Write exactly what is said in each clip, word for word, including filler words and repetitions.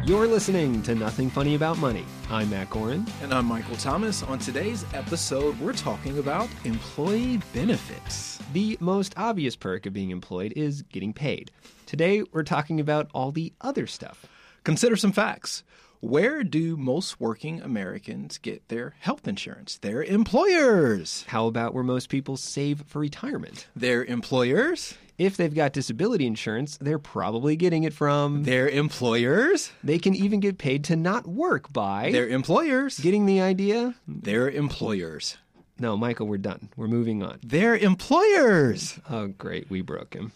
You're listening to Nothing Funny About Money. I'm Matt Gorin. And I'm Michael Thomas. On today's episode, we're talking about employee benefits. The most obvious perk of being employed is getting paid. Today, we're talking about all the other stuff. Consider some facts. Where do most working Americans get their health insurance? Their employers. How about where most people save for retirement? Their employers. If they've got disability insurance, they're probably getting it from their employers. They can even get paid to not work by their employers. Getting the idea? Their employers. No, Michael, we're done. We're moving on. Their employers. Oh, great. We broke him.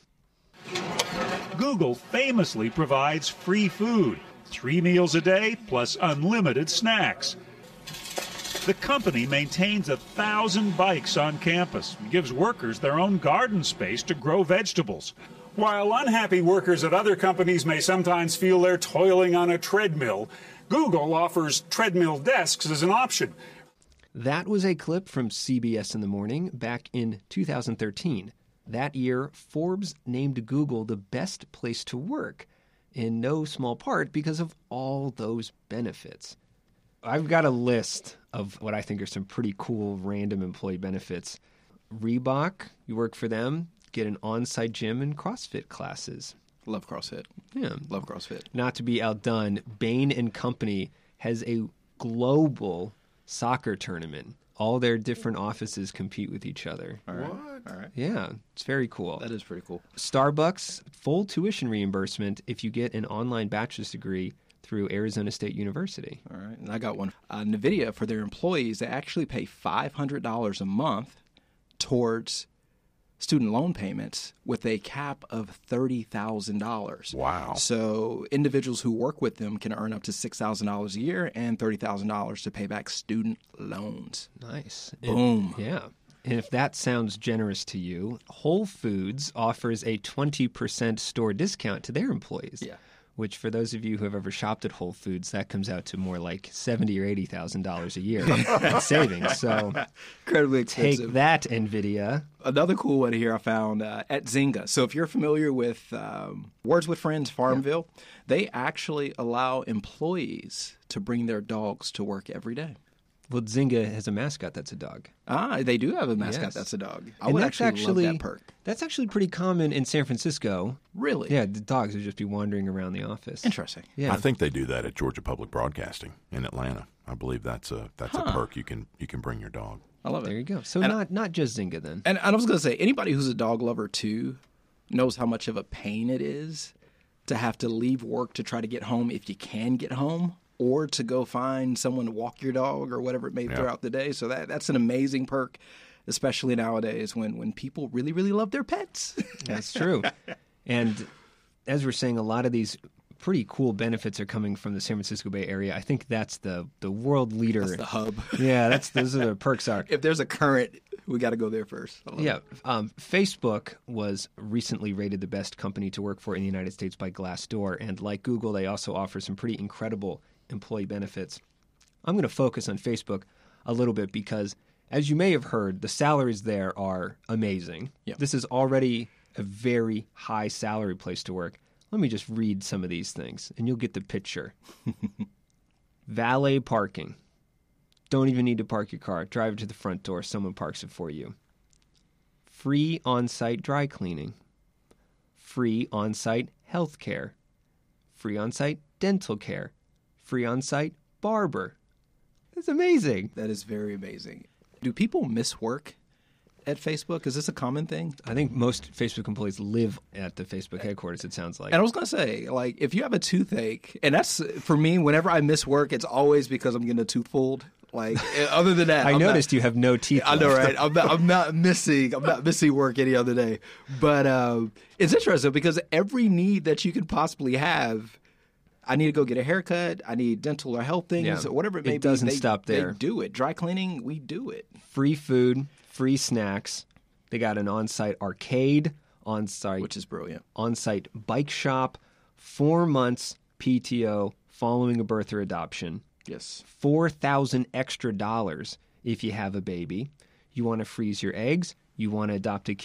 Google famously provides free food, three meals a day plus unlimited snacks. The company maintains a thousand bikes on campus and gives workers their own garden space to grow vegetables. While unhappy workers at other companies may sometimes feel they're toiling on a treadmill, Google offers treadmill desks as an option. That was a clip from C B S in the Morning back in two thousand thirteen. That year, Forbes named Google the best place to work, in no small part because of all those benefits. I've got a list of what I think are some pretty cool random employee benefits. Reebok, you work for them, get an on-site gym and CrossFit classes. Love CrossFit. Yeah. Love CrossFit. Not to be outdone, Bain and Company has a global soccer tournament. All their different offices compete with each other. All right. What? All right. Yeah, it's very cool. That is pretty cool. Starbucks, full tuition reimbursement if you get an online bachelor's degree through Arizona State University. All right. And I got one. Uh, NVIDIA, for their employees, they actually pay five hundred dollars a month towards student loan payments with a cap of thirty thousand dollars. Wow. So individuals who work with them can earn up to six thousand dollars a year and thirty thousand dollars to pay back student loans. Nice. Boom. And, yeah. And if that sounds generous to you, Whole Foods offers a twenty percent store discount to their employees. Yeah. Which, for those of you who have ever shopped at Whole Foods, that comes out to more like seventy or eighty thousand dollars a year in savings. So, incredibly expensive. Take that, NVIDIA. Another cool one here I found uh, at Zynga. So, if you're familiar with um, Words with Friends Farmville, yeah. they actually allow employees to bring their dogs to work every day. Well, Zynga has a mascot that's a dog. Ah, they do have a mascot yes. that's a dog. I and would that's actually, actually love that perk. That's actually pretty common in San Francisco. Really? Yeah, the dogs would just be wandering around the office. Interesting. Yeah. I think they do that at Georgia Public Broadcasting in Atlanta. I believe that's a that's huh. a perk. You can you can bring your dog. I love it. There you go. So and not not just Zynga then. And, and I was going to say, anybody who's a dog lover too knows how much of a pain it is to have to leave work to try to get home if you can get home, or to go find someone to walk your dog or whatever it may yeah. throughout the day. So that that's an amazing perk, especially nowadays when, when people really, really love their pets. That's true. And as we're saying, a lot of these pretty cool benefits are coming from the San Francisco Bay Area. I think that's the, the world leader. That's the hub. Yeah, that's those are the perks are. If there's a current, we got to go there first. Yeah. Um, Facebook was recently rated the best company to work for in the United States by Glassdoor. And like Google, they also offer some pretty incredible employee benefits. I'm going to focus on Facebook a little bit because, as you may have heard, the salaries there are amazing. Yep. This is already a very high salary place to work. Let me just read some of these things, and you'll get the picture. Valet parking. Don't even need to park your car. Drive it to the front door. Someone parks it for you. Free on-site dry cleaning. Free on-site health care. Free on-site dental care. Free on-site barber. That's amazing. That is very amazing. Do people miss work at Facebook? Is this a common thing? I think most Facebook employees live at the Facebook headquarters, it sounds like. And I was going to say, like, if you have a toothache, and that's, for me, whenever I miss work, it's always because I'm getting a tooth pulled. Like, other than that, I I'm noticed not, you have no teeth I know, left. right? I'm not, I'm not missing. I'm not missing work any other day. But um, it's interesting because every need that you could possibly have, I need to go get a haircut. I need dental or health things, Yeah. or whatever it may It be. doesn't they, stop there. They do it. Dry cleaning, we do it. Free food, free snacks. They got an on-site arcade, on-site, which is brilliant. On-site bike shop, four months P T O following a birth or adoption. Yes. four thousand extra dollars if you have a baby. You want to freeze your eggs? You want to adopt a kid?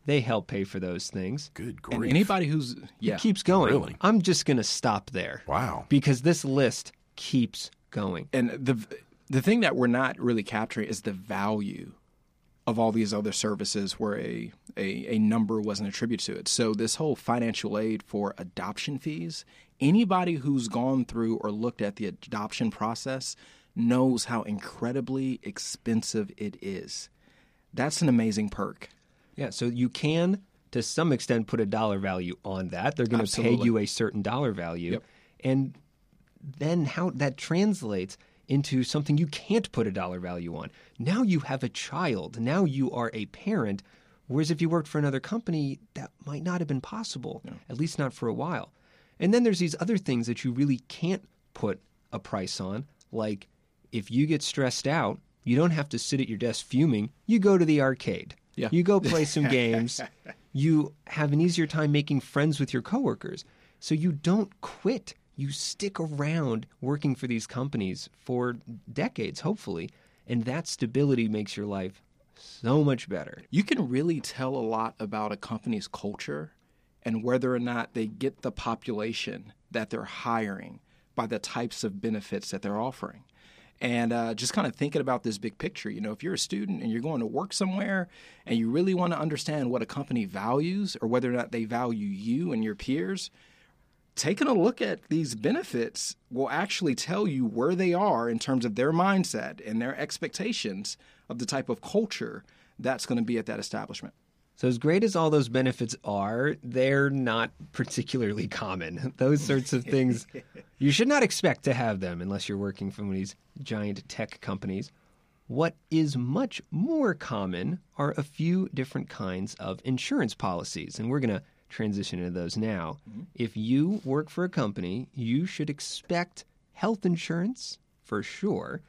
They help pay for those things. Good And grief. anybody who's yeah, It keeps going. Really? I'm just going to stop there. Wow. Because this list keeps going. and the the thing that we're not really capturing is the value of all these other services where a, a, a number wasn't attributed to it. So this whole financial aid for adoption fees, anybody who's gone through or looked at the adoption process knows how incredibly expensive it is. That's an amazing perk. Yeah, so you can, to some extent, put a dollar value on that. They're going to pay Absolutely. you a certain dollar value. Yep. And then how that translates into something you can't put a dollar value on. Now you have a child. Now you are a parent. Whereas if you worked for another company, that might not have been possible, at least not for a while. And then there's these other things that you really can't put a price on, like if you get stressed out, you don't have to sit at your desk fuming. You go to the arcade. Yeah. You go play some games. You have an easier time making friends with your coworkers. So you don't quit. You stick around working for these companies for decades, hopefully. And that stability makes your life so much better. You can really tell a lot about a company's culture and whether or not they get the population that they're hiring by the types of benefits that they're offering. And uh, just kind of thinking about this big picture, you know, if you're a student and you're going to work somewhere and you really want to understand what a company values or whether or not they value you and your peers, taking a look at these benefits will actually tell you where they are in terms of their mindset and their expectations of the type of culture that's going to be at that establishment. So as great as all those benefits are, they're not particularly common. Those sorts of things, you should not expect to have them unless you're working for one of these giant tech companies. What is much more common are a few different kinds of insurance policies, and we're going to transition into those now. Mm-hmm. If you work for a company, you should expect health insurance for sure.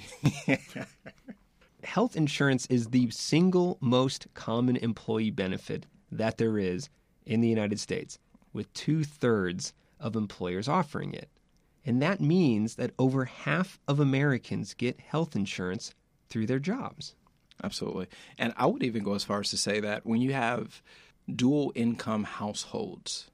Health insurance is the single most common employee benefit that there is in the United States, with two-thirds of employers offering it. And that means that over half of Americans get health insurance through their jobs. Absolutely. And I would even go as far as to say that when you have dual income households,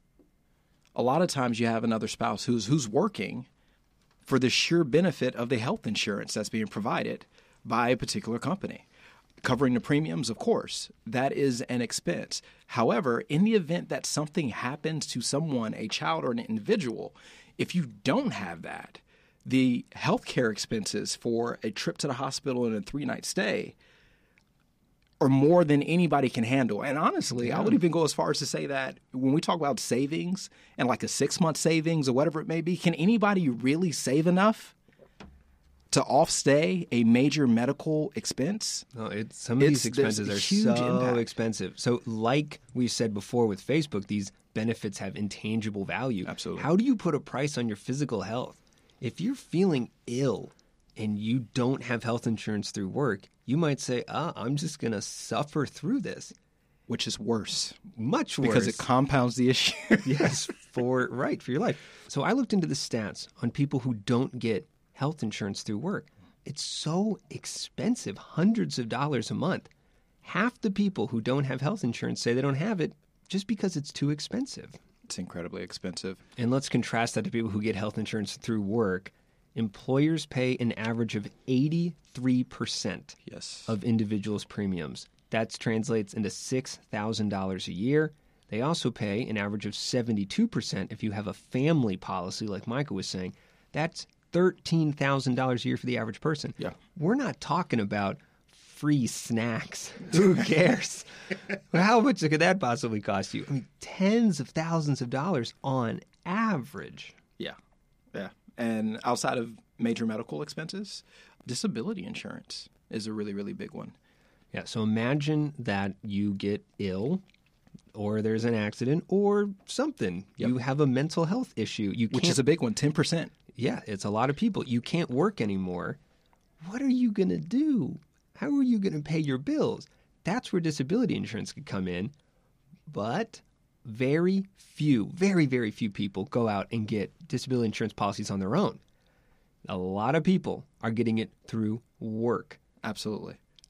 a lot of times you have another spouse who's who's working for the sheer benefit of the health insurance that's being provided by a particular company. Covering the premiums, of course, that is an expense. However, in the event that something happens to someone, a child or an individual, if you don't have that, the healthcare expenses for a trip to the hospital and a three-night stay are more than anybody can handle. And honestly, yeah. I would even go as far as to say that when we talk about savings and like a six-month savings or whatever it may be, can anybody really save enough to offstay a major medical expense? No, it, some of It's- these expenses there's are huge so impact. expensive. So like we said before with Facebook, these benefits have intangible value. Absolutely. How do you put a price on your physical health? If you're feeling ill and you don't have health insurance through work, you might say, ah, I'm just going to suffer through this. Which is worse Much worse. because it compounds the issue. yes, for right, for your life. So I looked into the stats on people who don't get health insurance through work. It's so expensive, hundreds of dollars a month. Half the people who don't have health insurance say they don't have it just because it's too expensive. It's incredibly expensive. And let's contrast that to people who get health insurance through work. Employers pay an average of eighty-three percent Yes. of individuals' premiums. That translates into six thousand dollars a year. They also pay an average of seventy-two percent if you have a family policy, like Micah was saying. That's thirteen thousand dollars a year for the average person. Yeah. We're not talking about free snacks. Who cares? How much could that possibly cost you? I mean, tens of thousands of dollars on average. Yeah. Yeah. And outside of major medical expenses, disability insurance is a really, really big one. Yeah, so imagine that you get ill or there's an accident or something. Yep. You have a mental health issue. You Which can't, is a big one, ten percent. Yeah, it's a lot of people. You can't work anymore. What are you going to do? How are you going to pay your bills? That's where disability insurance could come in. But very few, very, very few people go out and get disability insurance policies on their own. A lot of people are getting it through work. Absolutely.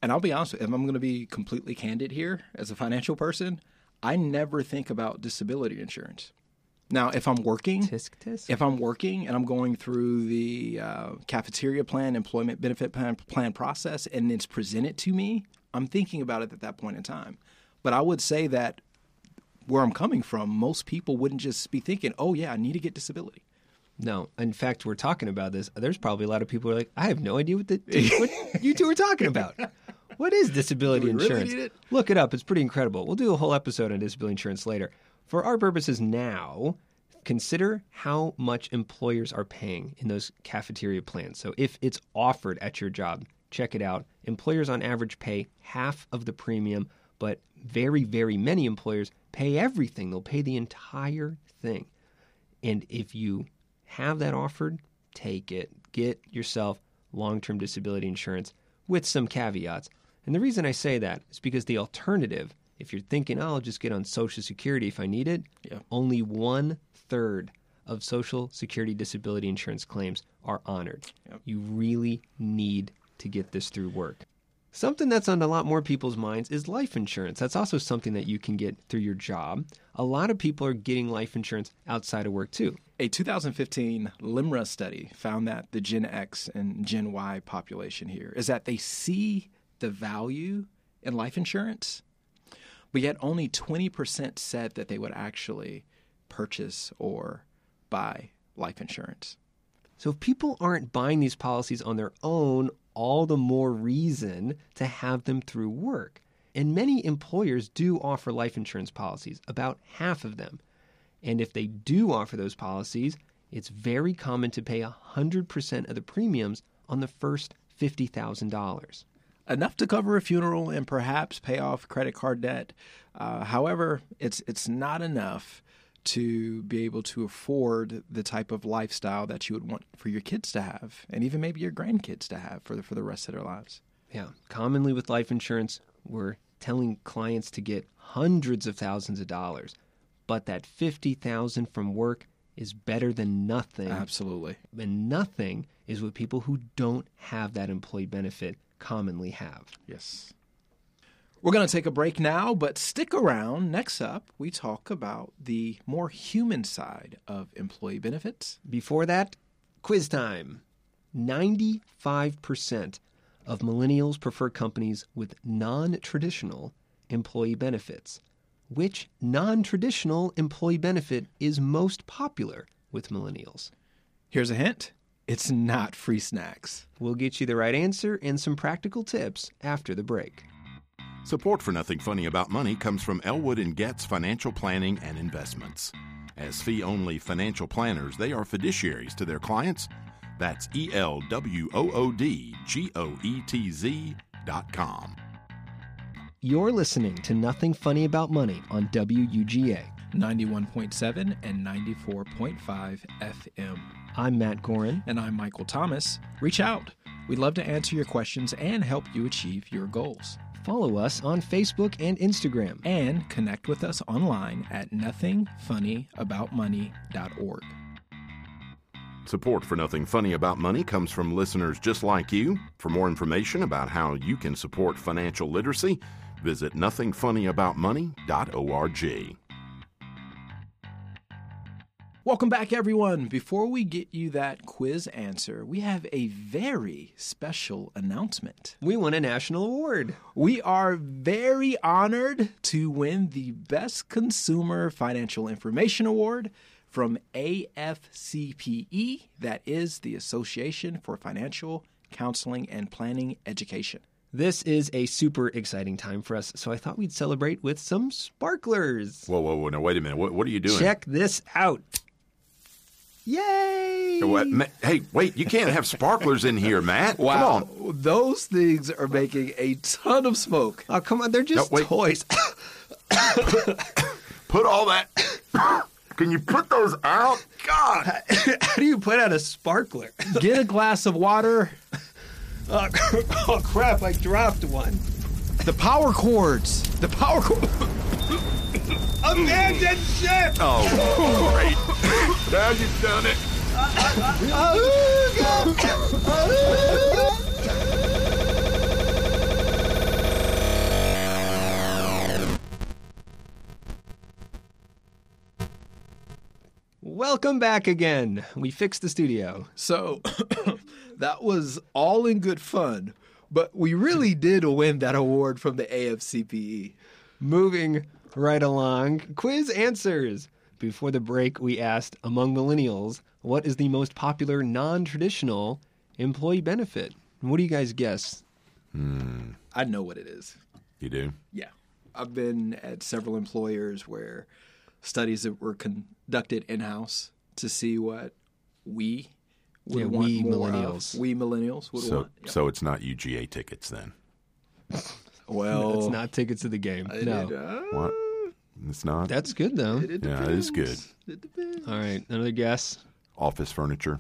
And I'll be honest with you, if I'm going to be completely candid here as a financial person, I never think about disability insurance. Now, if I'm working, tisk, tisk. if I'm working and I'm going through the uh, cafeteria plan, employment benefit plan, plan process, and it's presented to me, I'm thinking about it at that point in time. But I would say that where I'm coming from, most people wouldn't just be thinking, oh, yeah, I need to get disability. No. In fact, we're talking about this. There's probably a lot of people who are like, I have no idea what, the, what you two are talking about. What is disability Do we insurance? really need it? Look it up. It's pretty incredible. We'll do a whole episode on disability insurance later. For our purposes now, consider how much employers are paying in those cafeteria plans. So if it's offered at your job, check it out. Employers on average pay half of the premium, but very, very many employers pay everything. They'll pay the entire thing. And if you have that offered, take it. Get yourself long-term disability insurance with some caveats. And the reason I say that is because the alternative, if you're thinking, oh, I'll just get on Social Security if I need it, Yeah. only one-third of Social Security disability insurance claims are honored. Yep. You really need to get this through work. Something that's on a lot more people's minds is life insurance. That's also something that you can get through your job. A lot of people are getting life insurance outside of work, too. A two thousand fifteen LIMRA study found that the Gen X and Gen Y population here is that they see the value in life insurance, but yet only twenty percent said that they would actually purchase or buy life insurance. So if people aren't buying these policies on their own, all the more reason to have them through work. And many employers do offer life insurance policies, about half of them. And if they do offer those policies, it's very common to pay one hundred percent of the premiums on the first fifty thousand dollars. Enough to cover a funeral and perhaps pay off credit card debt. Uh, however, it's it's not enough to be able to afford the type of lifestyle that you would want for your kids to have, and even maybe your grandkids to have for the, for the rest of their lives. Yeah. Commonly with life insurance, we're telling clients to get hundreds of thousands of dollars, but that fifty thousand dollars from work is better than nothing. Absolutely. And nothing is what people who don't have that employee benefit commonly have. Yes. We're going to take a break now, but stick around. Next up, we talk about the more human side of employee benefits. Before that, quiz time. ninety-five percent of millennials prefer companies with non-traditional employee benefits. Which non-traditional employee benefit is most popular with millennials? Here's a hint. It's not free snacks. We'll get you the right answer and some practical tips after the break. Support for Nothing Funny About Money comes from Elwood and Getz Financial Planning and Investments. As fee-only financial planners, they are fiduciaries to their clients. That's E L W O O D G O E T Z dot com. You're listening to Nothing Funny About Money on W U G A. ninety-one point seven and ninety-four point five F M. I'm Matt Gorin. And I'm Michael Thomas. Reach out. We'd love to answer your questions and help you achieve your goals. Follow us on Facebook and Instagram. And connect with us online at nothing funny about money dot org. Support for Nothing Funny About Money comes from listeners just like you. For more information about how you can support financial literacy, visit nothing funny about money dot org. Welcome back, everyone. Before we get you that quiz answer, we have a very special announcement. We won a national award. We are very honored to win the Best Consumer Financial Information Award from A F C P E, that is the Association for Financial Counseling and Planning Education. This is a super exciting time for us, so I thought we'd celebrate with some sparklers. Whoa, whoa, whoa. Now, wait a minute. What, what are you doing? Check this out. Yay! What? Ma- Hey, wait. You can't have sparklers in here, Matt. Wow, Come on. those things are making a ton of smoke. Oh, come on. They're just No, wait. toys. Put all that... Can you put those out? God. How do you put out a sparkler? Get a glass of water. Oh, oh, crap. I dropped one. The power cords. The power cord. Abandoned ship! Oh, great. Now you've done it. Welcome back again. We fixed the studio. So that was all in good fun, but we really did win that award from the A F C P E. Moving right along, quiz answers. Before the break, we asked, among millennials, what is the most popular non-traditional employee benefit? What do you guys guess? Hmm. I know what it is. You do? Yeah. I've been at several employers where studies that were conducted in-house to see what we would Yeah, want we more millennials. of. We millennials would So, want. Yep. so it's not U G A tickets then? Well, It's not tickets to the game. I No. did, uh, What? It's not? That's good, though. it, it Yeah, it is good. depends. It depends. All right, another guess? Office furniture.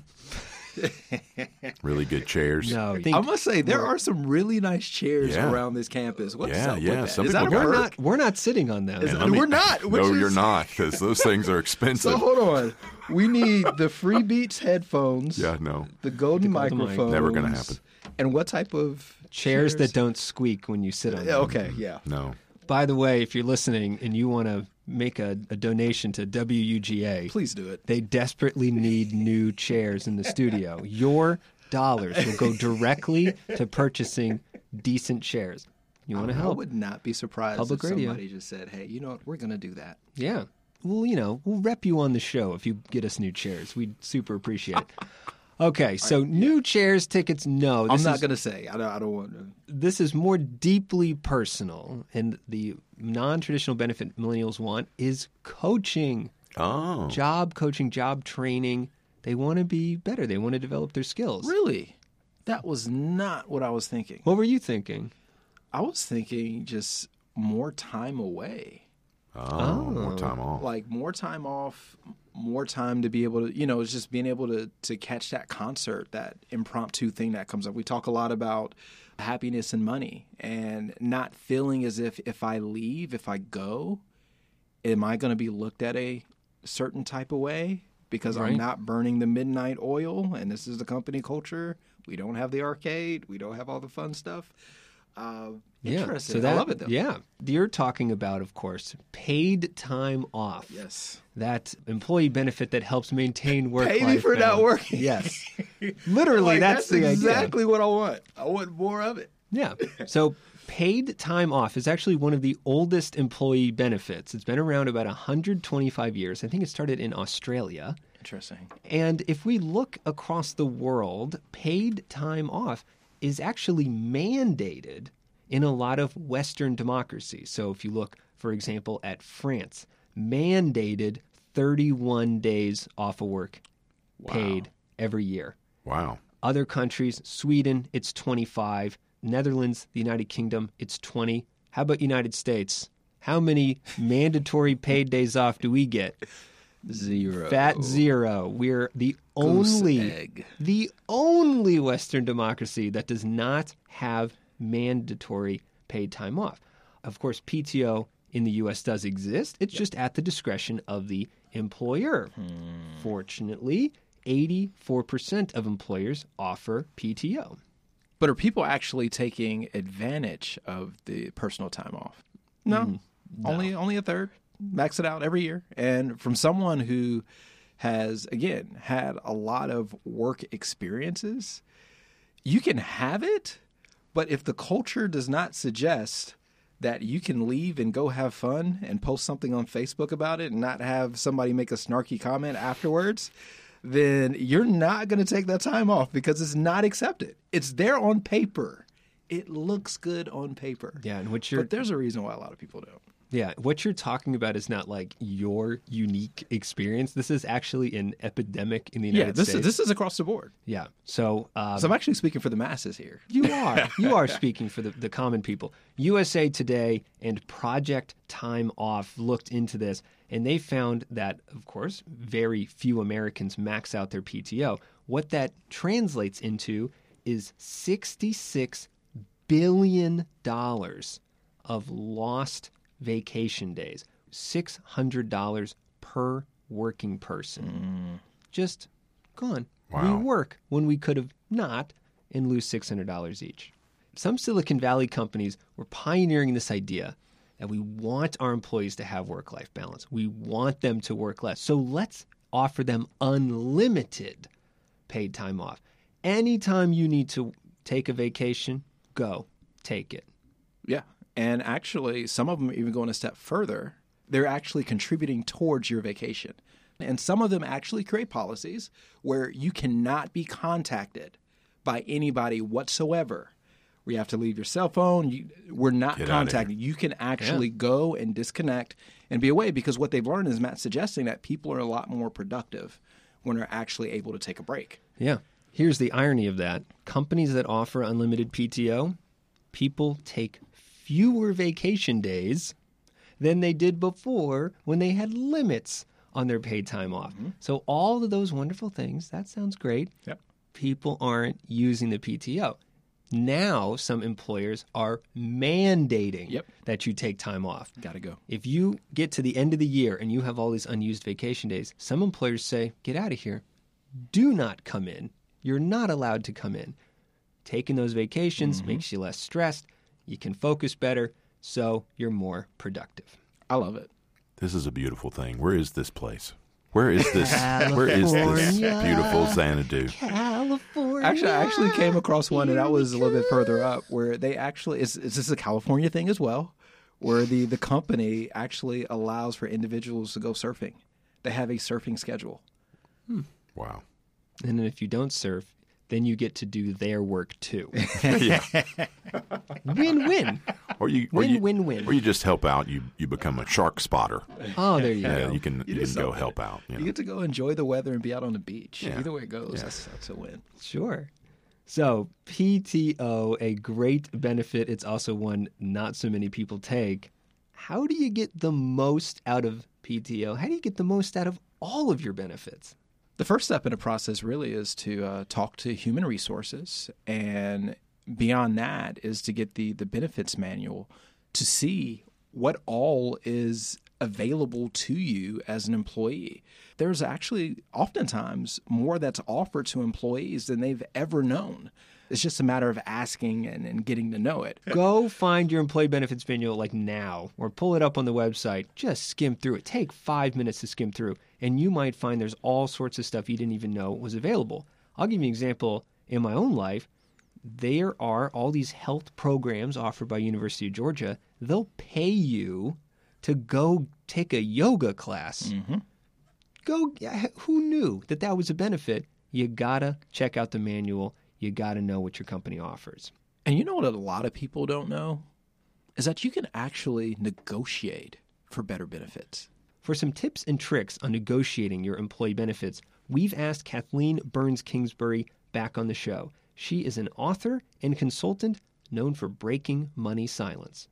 Really good chairs. No. I Think, must say there are some really nice chairs Yeah. around this campus. What's Yeah, up with yeah, that? some Is that a people we're got perk? not, we're not sitting on them. Is And it- let me- we're not, which No, is- you're not, because those things are expensive. So hold on. We need the Free Beats headphones. Yeah, no. The golden, The golden mic. microphones. Never gonna happen. And what type of Chairs that don't squeak when you sit on Yeah, them. okay, yeah. No. By the way, if you're listening and you want to make a, a donation to W U G A, Please do it. they desperately need new chairs in the studio. Your dollars will go directly to purchasing decent chairs. You want to I help? would not be surprised Public if radio. somebody just said, "Hey, you know what? We're going to do that." Yeah. Well, you know, we'll rep you on the show if you get us new chairs. We'd super appreciate it. Okay, so new chairs, tickets, no. I'm This not is- going to say. I don't. I don't want to. This is more deeply personal, and the non-traditional benefit millennials want is coaching, Oh. job coaching, job training. They want to be better. They want to develop their skills. Really, that was not what I was thinking. What were you thinking? I was thinking just more time away. Oh, more time off. Like more time off, more time to be able to, you know, it's just being able to to catch that concert, that impromptu thing that comes up. We talk a lot about happiness and money, and not feeling as if if I leave, if I go, am I going to be looked at a certain type of way because Right. I'm not burning the midnight oil, and this is the company culture. We don't have the arcade, we don't have all the fun stuff. Uh, Yeah, interesting. so that, I love it though. Yeah, you're talking about, of course, paid time off. Yes. That employee benefit that helps maintain work. Pay me for not working. Yes, literally, Like, that's, the idea. exactly what I want. I want more of it. Yeah. So paid time off is actually one of the oldest employee benefits. It's been around about one hundred twenty-five years. I think it started in Australia. Interesting. And if we look across the world, paid time off is actually mandated in a lot of Western democracies. So if you look, for example, at France, mandated thirty-one days off of work paid every year. Wow. Other countries, Sweden, it's twenty-five. Netherlands, the United Kingdom, it's twenty. How about United States? How many mandatory paid days off do we get? Zero. Fat zero. We're the Goose only egg. the only Western democracy that does not have mandatory paid time off. Of course, P T O in the U S does exist. It's just at the discretion of the employer. Fortunately, eighty-four percent of employers offer P T O. But are people actually taking advantage of the personal time off? No. Only only a third. Max it out every year. And from someone who has, again, had a lot of work experiences, you can have it, but if the culture does not suggest that you can leave and go have fun and post something on Facebook about it and not have somebody make a snarky comment afterwards, then you're not going to take that time off because it's not accepted. It's there on paper. It looks good on paper. Yeah, and what you're But there's a reason why a lot of people don't. Yeah, what you're talking about is not like your unique experience. This is actually an epidemic in the United Yeah, this States. is this is across the board. Yeah, so, um, So I'm actually speaking for the masses here. you are you are speaking for the, the common people. U S A Today and Project Time Off looked into this, and they found that, of course, very few Americans max out their P T O. What that translates into is sixty-six billion dollars of lost vacation days, six hundred dollars per working person. Just gone. Wow. We work when we could have not and lose six hundred dollars each. Some Silicon Valley companies were pioneering this idea that we want our employees to have work-life balance. We want them to work less. So let's offer them unlimited paid time off. Anytime you need to take a vacation, go, take it. Yeah. And actually, some of them are even going a step further. They're actually contributing towards your vacation. And some of them actually create policies where you cannot be contacted by anybody whatsoever. We have to leave your cell phone. You, we're not Get contacting. You can actually Yeah. go and disconnect and be away, because what they've learned is Matt's suggesting that people are a lot more productive when they're actually able to take a break. Yeah. Here's the irony of that. Companies that offer unlimited P T O, people take fewer vacation days than they did before when they had limits on their paid time off. Mm-hmm. So all of those wonderful things, that sounds great. Yep. People aren't using the P T O. Now some employers are mandating Yep. that you take time off. Got to go. If you get to the end of the year and you have all these unused vacation days, some employers say, get out of here. Do not come in. You're not allowed to come in. Taking those vacations Mm-hmm. makes you less stressed. You can focus better, so you're more productive. I love it. This is a beautiful thing. Where is this place? Where is this? Where is this California. beautiful Xanadu? California. Actually, I actually came across one, and that was a little bit further up, where they actually is is this a California thing as well, where the the company actually allows for individuals to go surfing. They have a surfing schedule. Wow. And then if you don't surf, then you get to do their work too. Yeah. Win-win. Or you, or you, Win-win-win. or you just help out. You you become a shark spotter. Oh, there you Yeah, go. you can You you, do can go something. help out. You You know? get to go enjoy the weather and be out on the beach. Yeah. Either way it goes, Yeah. that's, that's a win. Sure. So P T O, a great benefit. It's also one not so many people take. How do you get the most out of P T O? How do you get the most out of all of your benefits? The first step in the process really is to uh, talk to human resources, and beyond that is to get the the benefits manual to see what all is available to you as an employee. There's actually oftentimes more that's offered to employees than they've ever known. It's just a matter of asking and, and getting to know it. Go find your employee benefits manual like now, or pull it up on the website. Just skim through it. Take five minutes to skim through, and you might find there's all sorts of stuff you didn't even know was available. I'll give you an example in my own life. There are all these health programs offered by University of Georgia. They'll pay you to go take a yoga class. Mm-hmm. Go. Who knew that that was a benefit? You gotta check out the manual. You gotta know what your company offers. And you know what a lot of people don't know? Is that you can actually negotiate for better benefits. For some tips and tricks on negotiating your employee benefits, we've asked Kathleen Burns Kingsbury back on the show. She is an author and consultant known for breaking money silence.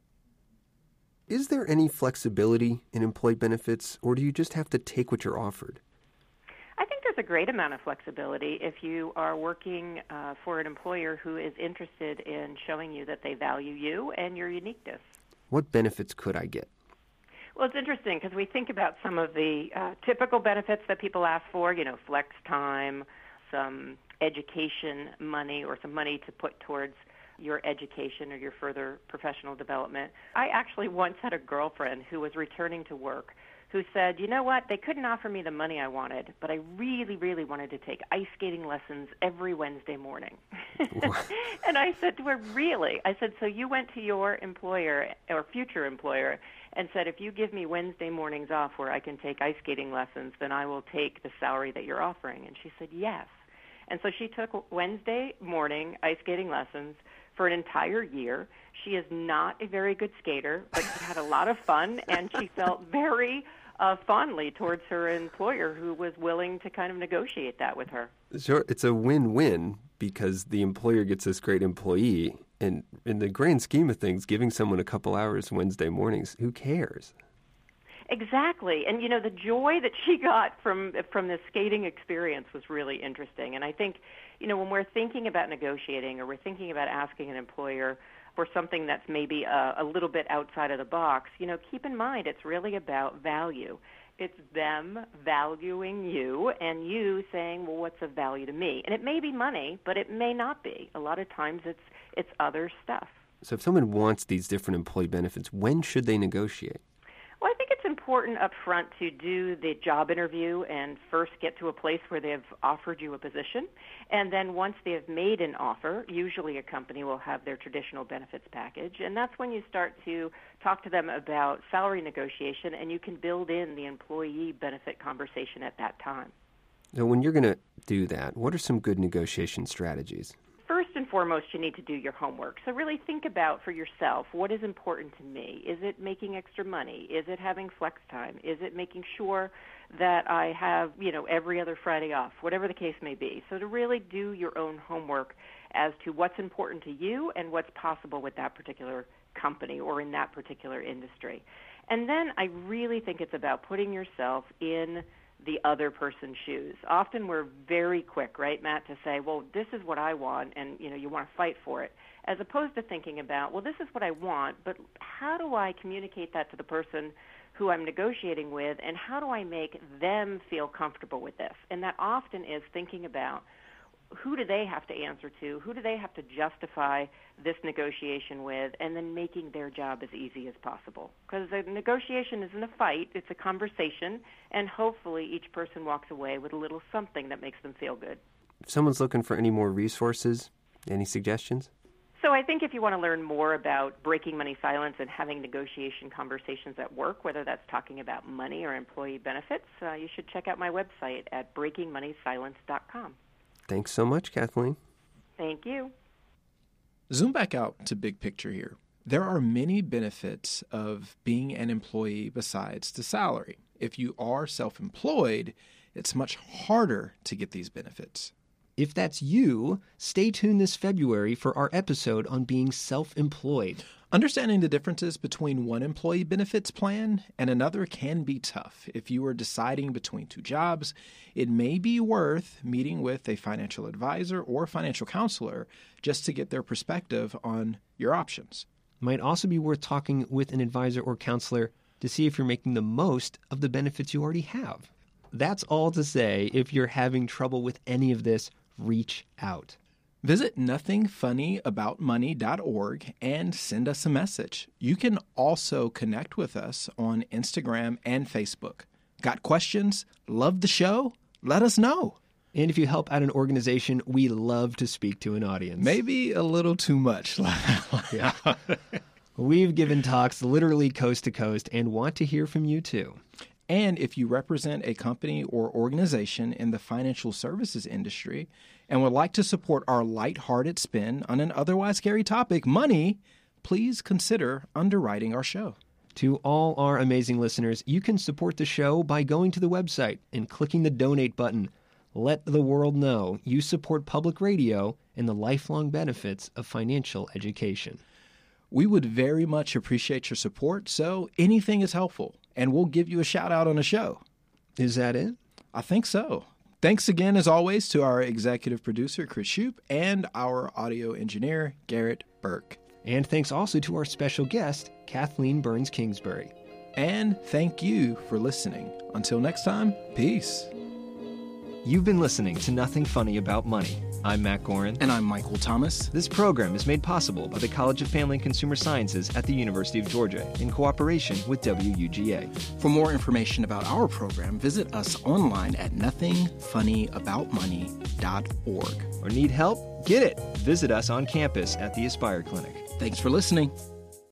Is there any flexibility in employee benefits, or do you just have to take what you're offered? I think there's a great amount of flexibility if you are working uh, for an employer who is interested in showing you that they value you and your uniqueness. What benefits could I get? Well, it's interesting because we think about some of the uh, typical benefits that people ask for, you know, flex time, some education money or some money to put towards your education or your further professional development. I actually once had a girlfriend who was returning to work who said, you know what, they couldn't offer me the money I wanted, but I really, really wanted to take ice skating lessons every Wednesday morning. And I said to her, really? I said, so you went to your employer or future employer and said, if you give me Wednesday mornings off where I can take ice skating lessons, then I will take the salary that you're offering. And she said, yes. And so she took Wednesday morning ice skating lessons for an entire year. She is not a very good skater, but she had a lot of fun, and she felt very uh, fondly towards her employer who was willing to kind of negotiate that with her. Sure, it's a win-win because the employer gets this great employee, and in the grand scheme of things, giving someone a couple hours Wednesday mornings, who cares? Exactly. And, you know, the joy that she got from from this skating experience was really interesting. And I think, you know, when we're thinking about negotiating or we're thinking about asking an employer for something that's maybe a, a little bit outside of the box, you know, keep in mind it's really about value. It's them valuing you and you saying, well, what's of value to me? And it may be money, but it may not be. A lot of times it's it's other stuff. So if someone wants these different employee benefits, when should they negotiate? Well, I think it's important important up front to do the job interview and first get to a place where they've offered you a position. And then once they have made an offer, usually a company will have their traditional benefits package. And that's when you start to talk to them about salary negotiation, and you can build in the employee benefit conversation at that time. Now, when you're going to do that, what are some good negotiation strategies? First and foremost, you need to do your homework. So really think about for yourself, what is important to me? Is it making extra money? Is it having flex time? Is it making sure that I have, you know, every other Friday off? Whatever the case may be. So to really do your own homework as to what's important to you and what's possible with that particular company or in that particular industry. And then I really think it's about putting yourself in the other person's shoes. Often we're very quick, right, Matt, to say, well, this is what I want, and, you know, you want to fight for it, as opposed to thinking about, well, this is what I want, but how do I communicate that to the person who I'm negotiating with, and how do I make them feel comfortable with this? And that often is thinking about, who do they have to answer to? Who do they have to justify this negotiation with? And then making their job as easy as possible. Because a negotiation isn't a fight, it's a conversation, and hopefully each person walks away with a little something that makes them feel good. If someone's looking for any more resources, any suggestions? So I think if you want to learn more about breaking money silence and having negotiation conversations at work, whether that's talking about money or employee benefits, uh, you should check out my website at breaking money silence dot com. Thanks so much, Kathleen. Thank you. Zoom back out to big picture here. There are many benefits of being an employee besides the salary. If you are self-employed, it's much harder to get these benefits. If that's you, stay tuned this February for our episode on being self-employed. Understanding the differences between one employee benefits plan and another can be tough. If you are deciding between two jobs, it may be worth meeting with a financial advisor or financial counselor just to get their perspective on your options. Might also be worth talking with an advisor or counselor to see if you're making the most of the benefits you already have. That's all to say, if you're having trouble with any of this, reach out. Visit nothing funny about money dot org and send us a message. You can also connect with us on Instagram and Facebook. Got questions? Love the show? Let us know. And if you help out an organization, we love to speak to an audience. Maybe a little too much. Yeah. We've given talks literally coast to coast and want to hear from you too. And if you represent a company or organization in the financial services industry and would like to support our lighthearted spin on an otherwise scary topic, money, please consider underwriting our show. To all our amazing listeners, you can support the show by going to the website and clicking the donate button. Let the world know you support public radio and the lifelong benefits of financial education. We would very much appreciate your support, so anything is helpful, and we'll give you a shout out on the show. Is that it? I think so. Thanks again, as always, to our executive producer, Chris Shoup, and our audio engineer, Garrett Burke. And thanks also to our special guest, Kathleen Burns Kingsbury. And thank you for listening. Until next time, peace. You've been listening to Nothing Funny About Money. I'm Matt Gorin. And I'm Michael Thomas. This program is made possible by the College of Family and Consumer Sciences at the University of Georgia in cooperation with W U G A. For more information about our program, visit us online at nothing funny about money dot org. Or need help? Get it! Visit us on campus at the Aspire Clinic. Thanks for listening.